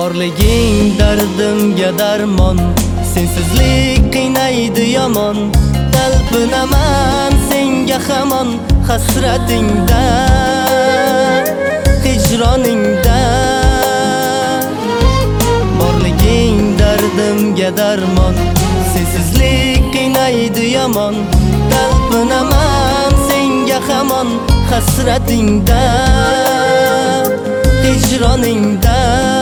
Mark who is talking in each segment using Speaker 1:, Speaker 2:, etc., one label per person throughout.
Speaker 1: Borliging dardimga darmon, sensizlik qiynaydi yomon. Talpinaman senga hamon, hasratingda, hijroningda. Borliging dardimga darmon, sensizlik qiynaydi yomon. Talpinaman senga hamon, hasratingda, hijroningda.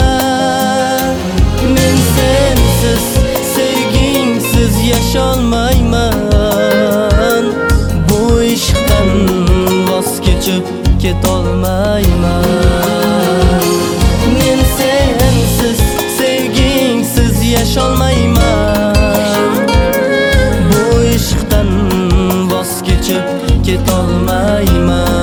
Speaker 1: Men sensiz, sevgingsiz yasholmayman. Bu ishqdan voz kechib ketolmayman. Men sensiz, sevgingsiz yasholmayman. Bu ishqdan voz kechib ketolmayman.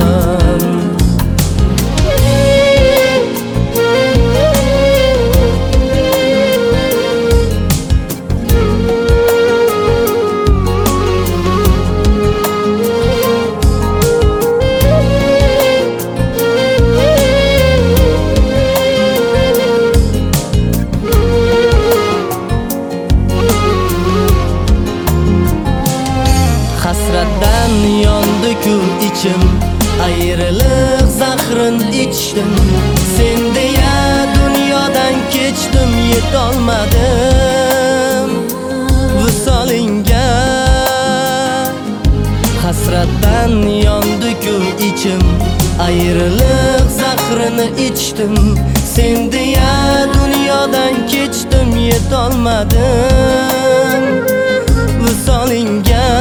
Speaker 1: Hasratdan yondi-ku ichim, ayriliq zahrin ichdim. Sen deya dunyodan kechdim, yetolmadim visolingga. Hasratdan yondi-ku ichim, ayriliq zahrini ichdim. Sen deya dunyodan kechdim, yetolmadim visolingga.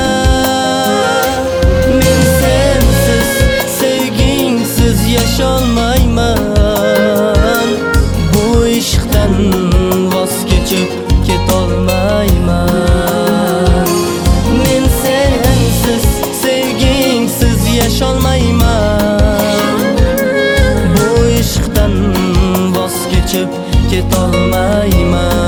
Speaker 1: Yasholmayman, bu ishqdan voz kechib ketolmayman. Men sensiz, sevgingsiz yasholmayman. Bu ishqdan voz kechib ketolmayman.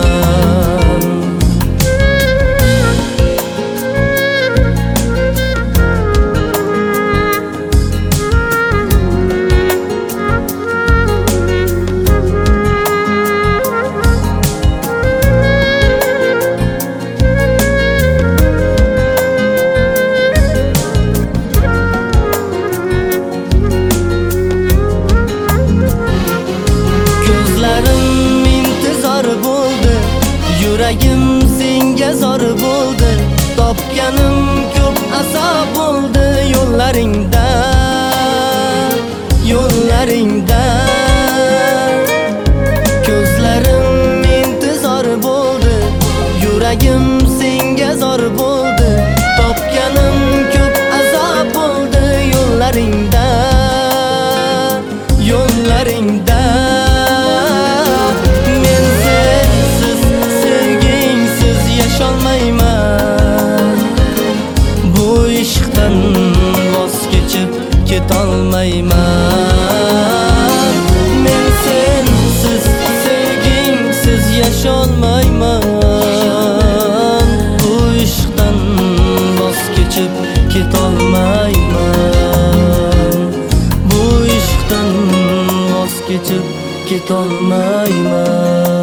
Speaker 1: Yuragim senga zor bo'ldi, topganim ko'p azob bo'ldi. Yo'llaringda, yo'llaringda ko'zlarim intizor bo'ldi. Yuragim senga zor bo'ldi, topganim ko'p azob bo'ldi. Yo'llaringda, yo'llaringda. Bu ishqdan voz kechib ketolmayman. Men sensiz, sevgingsiz yasholmayman. Bu ishqdan voz kechib ketolmayman. Bu ishqdan voz kechib ketolmayman.